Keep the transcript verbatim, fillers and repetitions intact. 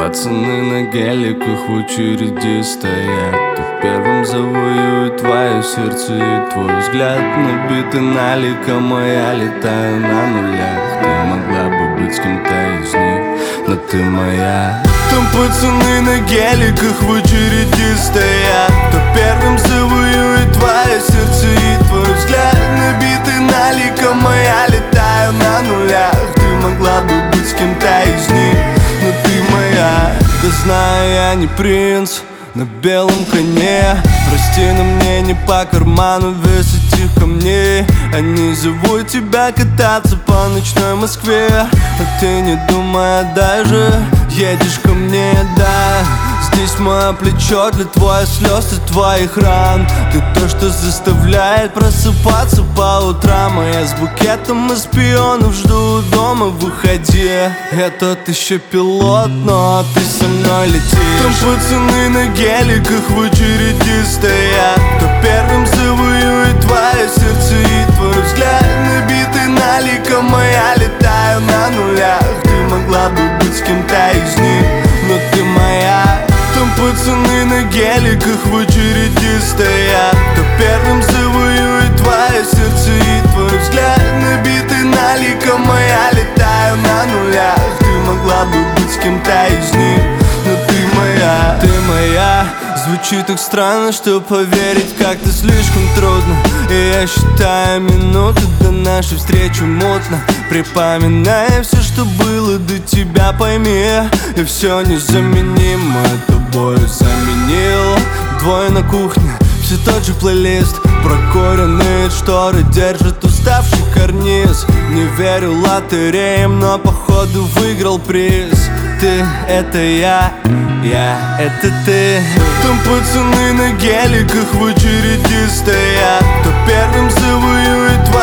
пацаны на геликах в очереди стоят. Кто первым завоюет твое сердце и твой взгляд. Набиты наликом, а я летаю на нулях. Ты могла бы быть с кем-то из них, но ты моя. Там пацаны на геликах в очереди стоят. Кто первым завоюет твое сердце и твой взгляд. Набиты наликом, а я летаю на нулях. Ты могла бы быть с кем-то из них, но ты моя. Да знаю, я не принц на белом коне. Прости, но мне не по карману вес этих камней. Они зовут тебя кататься по ночной Москве, а ты не думая даже едешь ко мне, да. Здесь мое плечо для твоих слез и твоих ран. Ты то, что заставляет просыпаться по утрам. А я с букетом из пионов жду дома, выходи. Я тот еще пилот, но ты со мной летишь. Там пацаны на геликах в очереди стоят. Кто первым завоюет твое сердце и твой взгляд. Набитый наликом, а я летаю на нулях. Ты могла бы быть с кем-то из них, но ты моя. Там пацаны на геликах в очереди стоят. Кто первым завоюет твое сердце и твой взгляд. Набитый наликом, а я летаю на нулях. Ты могла бы быть с кем-то из них, но ты моя. Ты моя. Звучит так странно, что поверить как-то слишком трудно. И я считаю минуты до нашей встречи мутно. Припоминая все, что было до тебя, пойми, и все незаменимо тобой заменил. Двое на кухне, все тот же плейлист. Прокуренные шторы держат уставший карниз. Не верю лотереям, но походу выиграл приз. Ты — это я, я — это ты. Там пацаны на геликах в очереди стоят. Кто первым завоюет